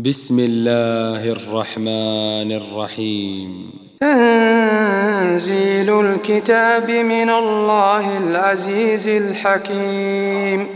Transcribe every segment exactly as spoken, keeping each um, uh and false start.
بسم الله الرحمن الرحيم. تنزيل الكتاب من الله العزيز الحكيم.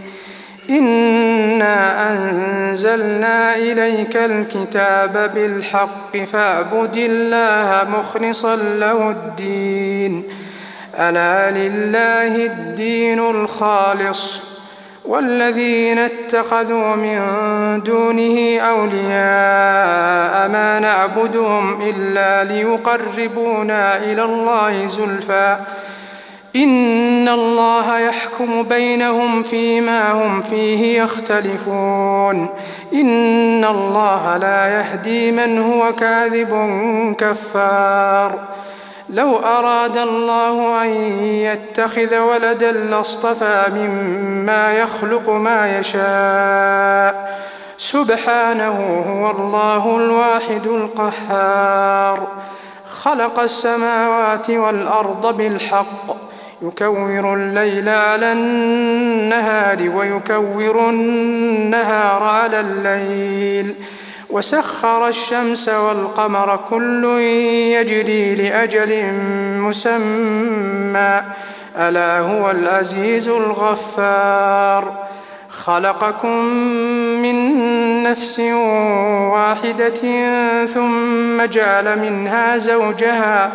إنا أنزلنا إليك الكتاب بالحق فاعبد الله مخلصا له الدين ألا لله الدين الخالص والذين اتخذوا من دونه أولياء ما نعبدهم إلا ليقربونا إلى الله زلفى إن الله يحكم بينهم فيما هم فيه يختلفون إن الله لا يهدي من هو كاذب كفار. لو أراد الله أن يتخذ ولدا لاصطفى مما يخلق ما يشاء سبحانه هو الله الواحد القهار. خلق السماوات والأرض بالحق يكور الليل على النهار ويكور النهار على الليل وسخر الشمس والقمر كل يجري لأجل مسمى ألا هو العزيز الغفار. خلقكم من نفس واحدة ثم جعل منها زوجها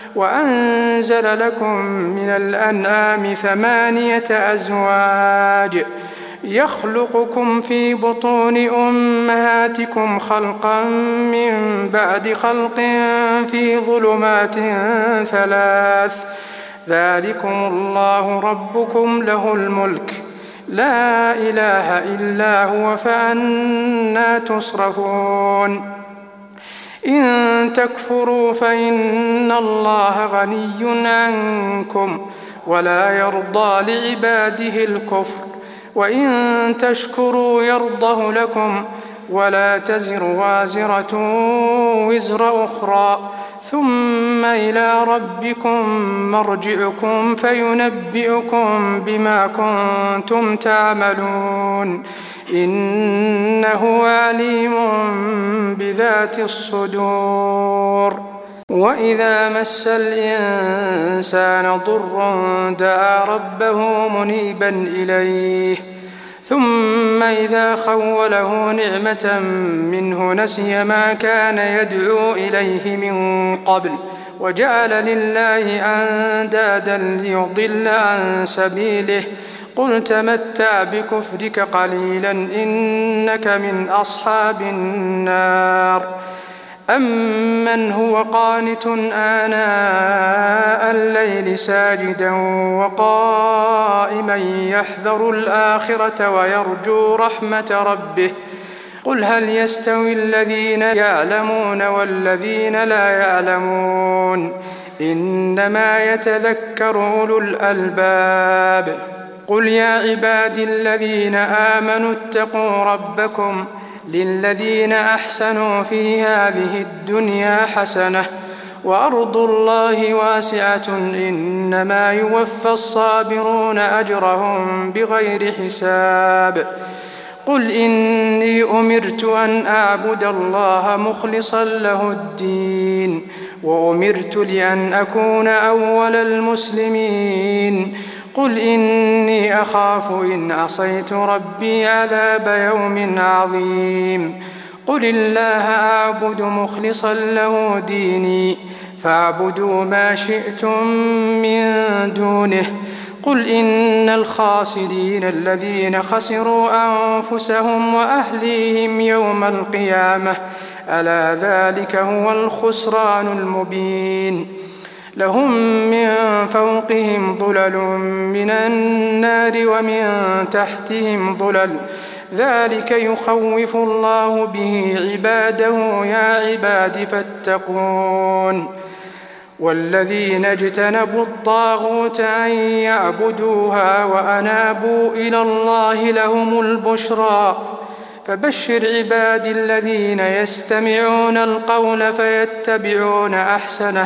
وأنزل لكم من الأنعام ثمانية أزواج يخلقكم في بطون أمهاتكم خلقا من بعد خلق في ظلمات ثلاث ذلكم الله ربكم له الملك لا إله إلا هو فأنى تصرفون. إن تكفروا فإن الله غني عنكم ولا يرضى لعباده الكفر وإن تشكروا يرضه لكم ولا تزر وازرة وزر أخرى ثم إلى ربكم مرجعكم فينبئكم بما كنتم تعملون إنه عليم بذات الصدور. وإذا مس الإنسان ضر دعا ربه منيبا إليه ثم إذا خوله نعمة منه نسي ما كان يدعو إليه من قبل وجعل لله أندادا ليضل عن سبيله قل تمتع بكفرك قليلا إنك من أصحاب النار. أمن هو قانت آناء الليل ساجدا وقائما يحذر الآخرة ويرجو رحمة ربه قل هل يستوي الذين يعلمون والذين لا يعلمون إنما يتذكر أولو الألباب. قل يا عبادي الذين آمنوا اتقوا ربكم للذين أحسنوا في هذه الدنيا حسنة وأرض الله واسعة إنما يوفى الصابرون أجرهم بغير حساب. قل إني أمرت أن أعبد الله مخلصا له الدين وأمرت لأن أكون أول المسلمين. قل إني أخاف إن عصيت ربي عذاب يوم عظيم. قل الله أعبد مخلصا له ديني فاعبدوا ما شئتم من دونه. قل إن الخاسرين الذين خسروا أنفسهم وأهليهم يوم القيامة ألا ذلك هو الخسران المبين. لهم من فوقهم ظلل من النار ومن تحتهم ظلل ذلك يخوف الله به عباده يا عباد فاتقون. والذين اجتنبوا الطاغوت أن يعبدوها وأنابوا إلى الله لهم البشرى فبشر عبادي الذين يستمعون القول فيتبعون أحسنه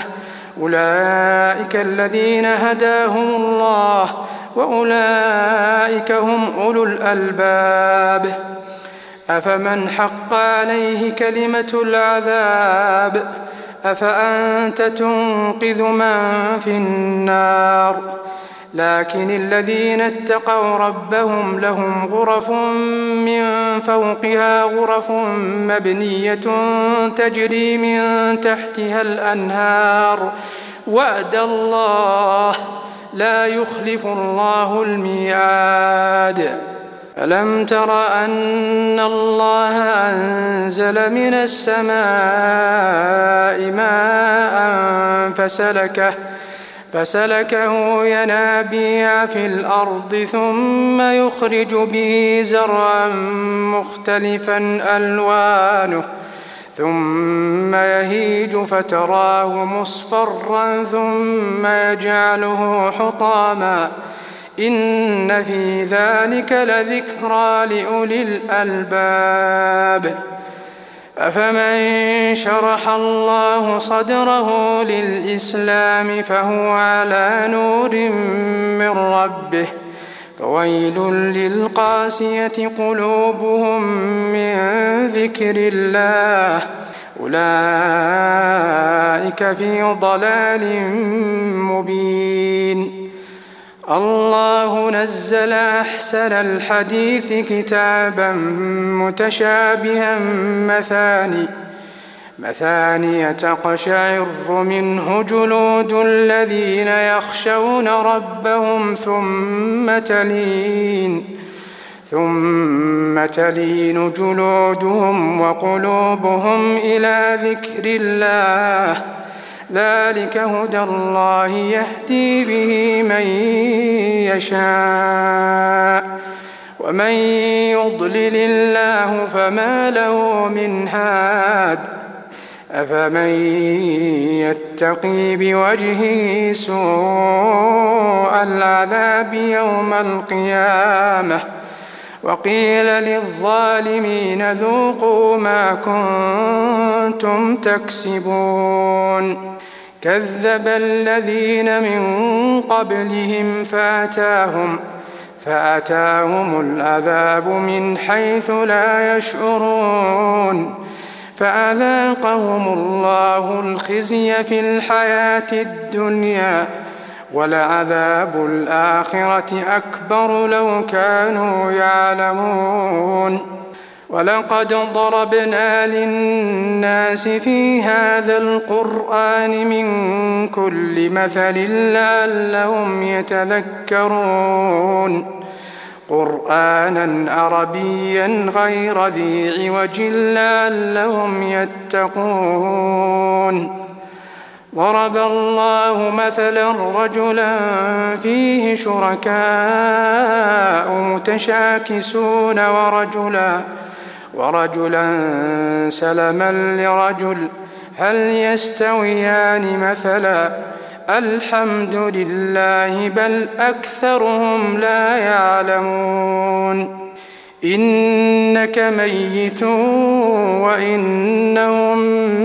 أولئك الذين هداهم الله وأولئك هم أولو الألباب. أفمن حق عليه كلمة العذاب أفأنت تنقذ من في النار. لكن الذين اتقوا ربهم لهم غرف من فوقها غرف مبنية تجري من تحتها الأنهار وعد الله لا يخلف الله الميعاد. ألم تر أن الله أنزل من السماء ماء فسلكه فسلكه ينابيع في الأرض ثم يخرج به زرعا مختلفا ألوانه ثم يهيج فتراه مصفرا ثم يجعله حطاما إن في ذلك لذكرى لأولي الألباب. أفمن شرح الله صدره للإسلام فهو على نور من ربه فويل للقاسية قلوبهم من ذكر الله أولئك في ضلال مبين. الله نزل أحسن الحديث كتابا متشابها مثاني مثاني تقشعر منه جلود الذين يخشون ربهم ثم تلين ثم تلين جلودهم وقلوبهم إلى ذكر الله ذلك هدى الله يهدي به من يشاء ومن يضلل الله فما له من هاد. أفمن يتقي بوجهه سوء العذاب يوم القيامة وقيل للظالمين ذوقوا ما كنتم تكسبون. كذب الذين من قبلهم فأتاهم فأتاهم العذاب من حيث لا يشعرون فأذاقهم الله الخزي في الحياة الدنيا ولعذاب الآخرة أكبر لو كانوا يعلمون. ولقد ضربنا للناس في هذا القرآن من كل مثل لعلهم يتذكرون قرآنا عربيا غير ذي عوج لعلهم يتقون. ضرب الله مثلا رجلا فيه شركاء متشاكسون ورجلا ورجلا سلما لرجل هل يستويان مثلا الحمد لله بل أكثرهم لا يعلمون. إنك ميت وإنهم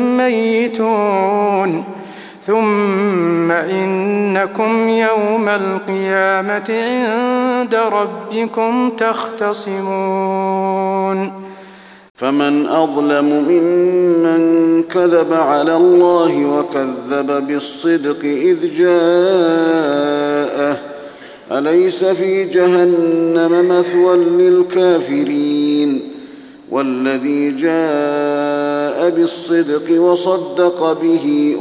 ميتون ثم إنكم يوم القيامة عند ربكم تختصمون. فمن أظلم ممن كذب على الله وكذب بالصدق إذ جاءه أليس في جهنم مثوى للكافرين والذي جاء بالصدق وصدق به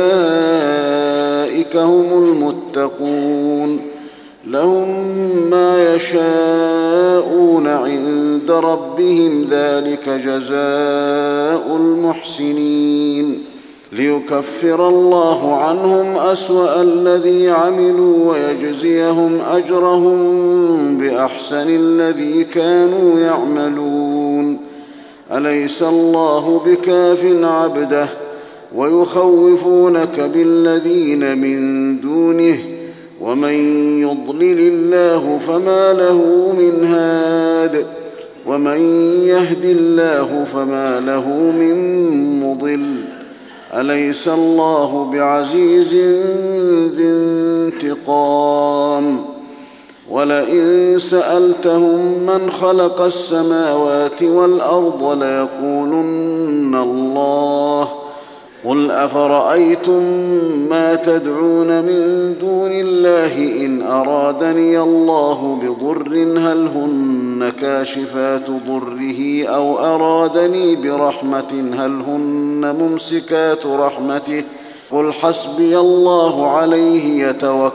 أولئك هم المتقون لهم ما يشاءون عند ربهم ذلك جزاء المحسنين ليكفر الله عنهم أسوأ الذي عملوا ويجزيهم أجرهم بأحسن الذي كانوا يعملون أليس الله بكاف عبده ويخوفونك بالذين من دونه ومن يضلل الله فما له من هاد ومن يهد الله فما له من مضل أليس الله بعزيز ذي انتقام ولئن سألتهم من خلق السماوات والأرض ليقولن الله قل أفرأيتم ما تدعون من دون الله إن أرادني الله بضر هل هن كاشفات ضره أو أرادني برحمة هل هن ممسكات رحمته قل حسبي الله عليه يتوكل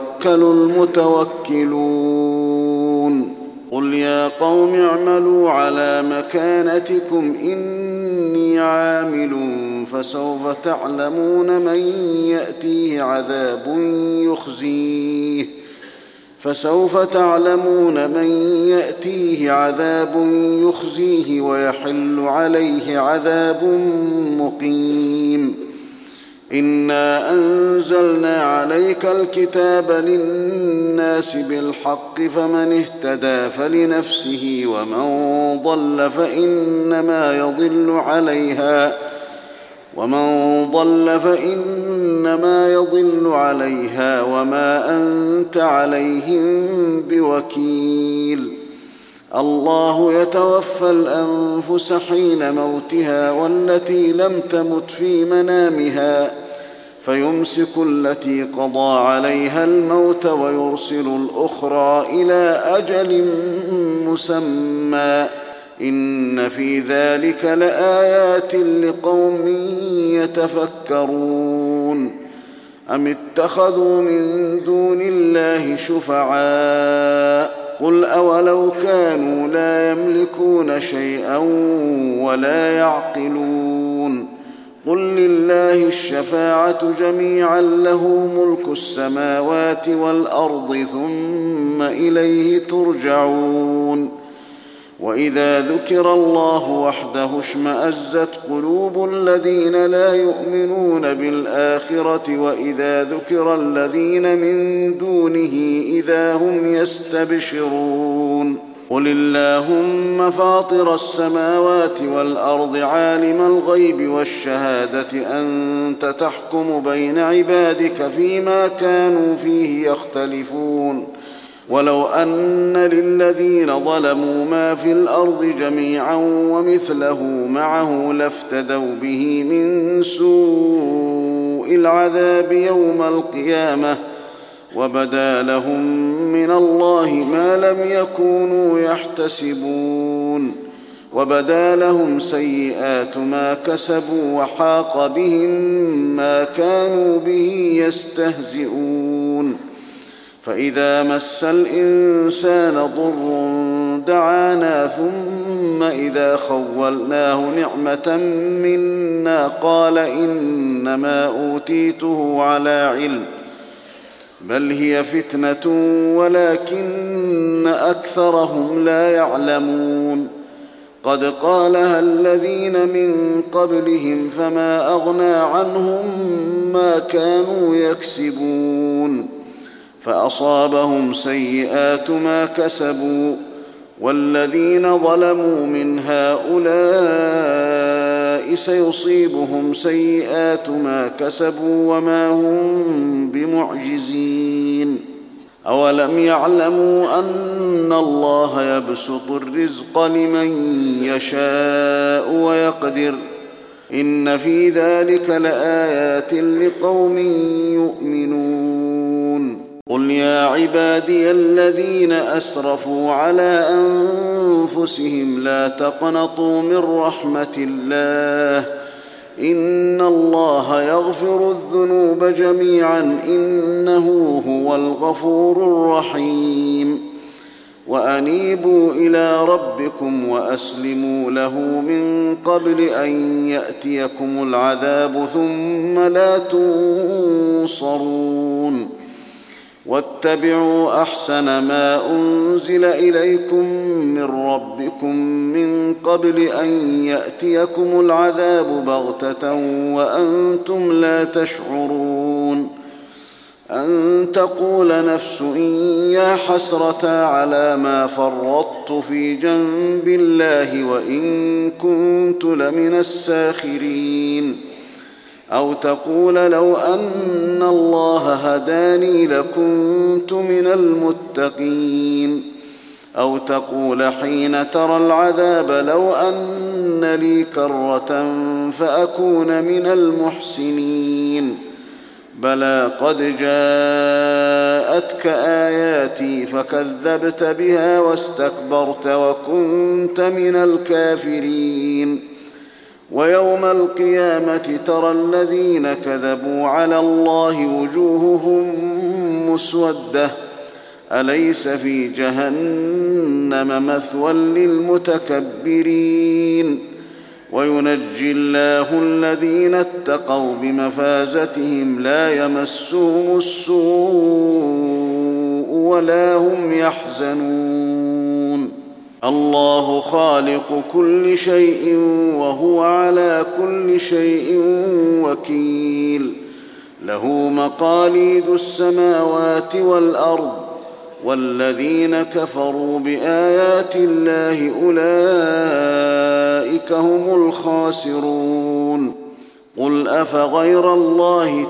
المتوكلون قل يا قوم اعملوا على مكانتكم إني عامل فسوف تعلمون من يأتيه عذاب يخزيه فسوف تعلمون من يأتيه عذاب يخزيه ويحل عليه عذاب مقيم إنا أنزلنا عليك الكتاب للناس بالحق فمن اهتدى فلنفسه ومن ضل فإنما يضل عليها ومن ضل فإنما يضل عليها وما أنت عليهم بوكيل الله يتوفى الأنفس حين موتها والتي لم تمت في منامها فيمسك التي قضى عليها الموت ويرسل الأخرى إلى أجل مسمى إن في ذلك لآيات لقوم يتفكرون أم اتخذوا من دون الله شفعاء قل أولو كانوا لا يملكون شيئا ولا يعقلون قل لله الشفاعة جميعا له ملك السماوات والأرض ثم إليه ترجعون وإذا ذكر الله وحده اشمأزت قلوب الذين لا يؤمنون بالآخرة وإذا ذكر الذين من دونه إذا هم يستبشرون قل اللهم فاطر السماوات والأرض عالم الغيب والشهادة أنت تحكم بين عبادك فيما كانوا فيه يختلفون ولو أن للذين ظلموا ما في الأرض جميعا ومثله معه لافتدوا به من سوء العذاب يوم القيامة وبدا لهم من الله ما لم يكونوا يحتسبون وبدا لهم سيئات ما كسبوا وحاق بهم ما كانوا به يستهزئون فإذا مس الإنسان ضر دعانا ثم إذا خولناه نعمة منا قال إنما أوتيته على علم بل هي فتنة ولكن أكثرهم لا يعلمون قد قالها الذين من قبلهم فما أغنى عنهم ما كانوا يكسبون فأصابهم سيئات ما كسبوا والذين ظلموا من هؤلاء سيصيبهم سيئات ما كسبوا وما هم بمعجزين أولم يعلموا أن الله يبسط الرزق لمن يشاء ويقدر إن في ذلك لآيات لقوم يؤمنون قل يا عبادي الذين أسرفوا على أنفسهم لا تقنطوا من رحمة الله إن الله يغفر الذنوب جميعا إنه هو الغفور الرحيم وأنيبوا إلى ربكم وأسلموا له من قبل أن يأتيكم العذاب ثم لا تنصرون واتبعوا أحسن ما أنزل إليكم من ربكم من قبل أن يأتيكم العذاب بغتة وأنتم لا تشعرون أن تقول نفس يا حسرة على ما فرطت في جنب الله وإن كنت لمن الساخرين أو تقول لو أن الله هداني لكنت من المتقين أو تقول حين ترى العذاب لو أن لي كرة فأكون من المحسنين بلى قد جاءتك آياتي فكذبت بها واستكبرت وكنت من الكافرين ويوم القيامة ترى الذين كذبوا على الله وجوههم مسودة أليس في جهنم مثوى للمتكبرين وينجي الله الذين اتقوا بمفازتهم لا يمسهم السوء ولا هم يحزنون الله خالق كل شيء وهو على كل شيء وكيل له مقاليد السماوات والأرض والذين كفروا بآيات الله أولئك هم الخاسرون قل أفغير الله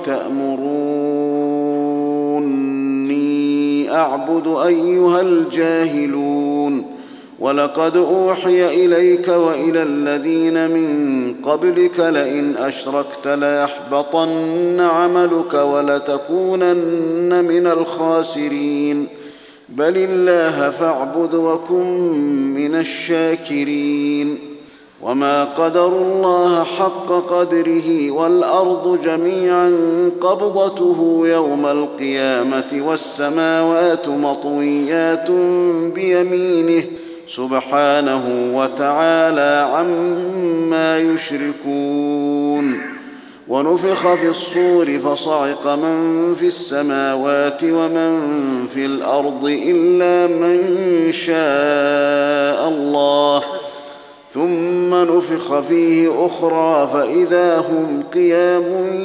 تأمروني أعبد أيها الجاهلون ولقد أوحي إليك وإلى الذين من قبلك لئن أشركت ليحبطن عملك ولتكونن من الخاسرين بل الله فاعبد وكن من الشاكرين وما قدروا الله حق قدره والأرض جميعا قبضته يوم القيامة والسماوات مطويات بيمينه سبحانه وتعالى عما يشركون ونفخ في الصور فصعق من في السماوات ومن في الأرض إلا من شاء الله ثم نفخ فيه أخرى فإذا هم قيام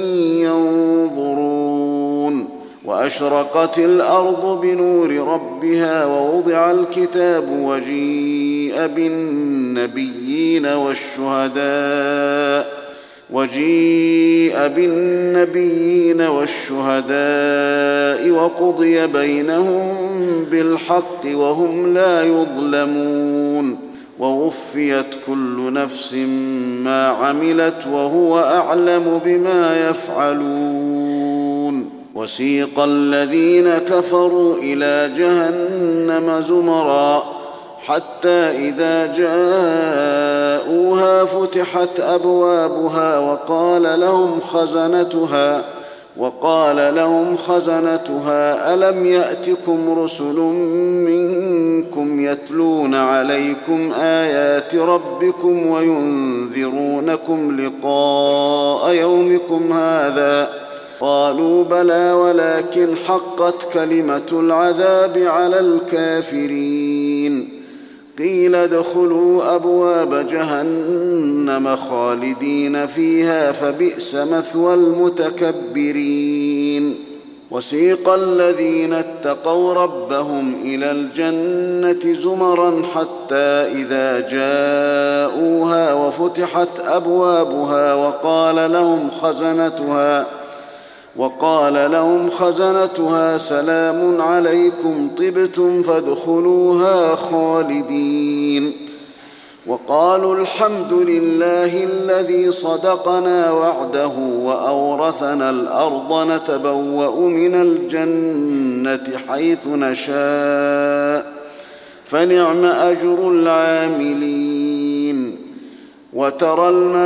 ينظرون وأشرقت الأرض بنور ربها ووضع الكتاب وجيء بالنبيين والشهداء وجيء بالنبيين والشهداء وقضي بينهم بالحق وهم لا يظلمون ووفيت كل نفس ما عملت وهو أعلم بما يفعلون وسيق الذين كفروا إلى جهنم زمرا حتى إذا جاءوها فتحت أبوابها وقال لهم خزنتها وقال لهم خزنتها ألم يأتكم رسل منكم يتلون عليكم آيات ربكم وينذرونكم لقاء يومكم هذا قالوا بلى ولكن حقت كلمة العذاب على الكافرين قيل ادخلوا أبواب جهنم خالدين فيها فبئس مثوى المتكبرين وسيق الذين اتقوا ربهم إلى الجنة زمرا حتى إذا جاءوها وفتحت أبوابها وقال لهم خزنتها وقال لهم خزنتها سلام عليكم طبتم فادخلوها خالدين وقالوا الحمد لله الذي صدقنا وعده وأورثنا الأرض نتبوأ من الجنة حيث نشاء فنعم أجر العاملين وترى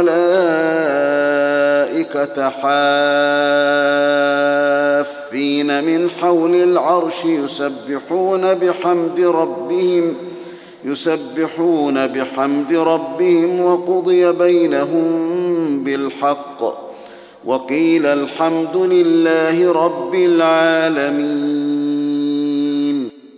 الملائكة حافين من حول العرش يسبحون بحمد ربهم يسبحون بحمد ربهم وقضي بينهم بالحق وقيل الحمد لله رب العالمين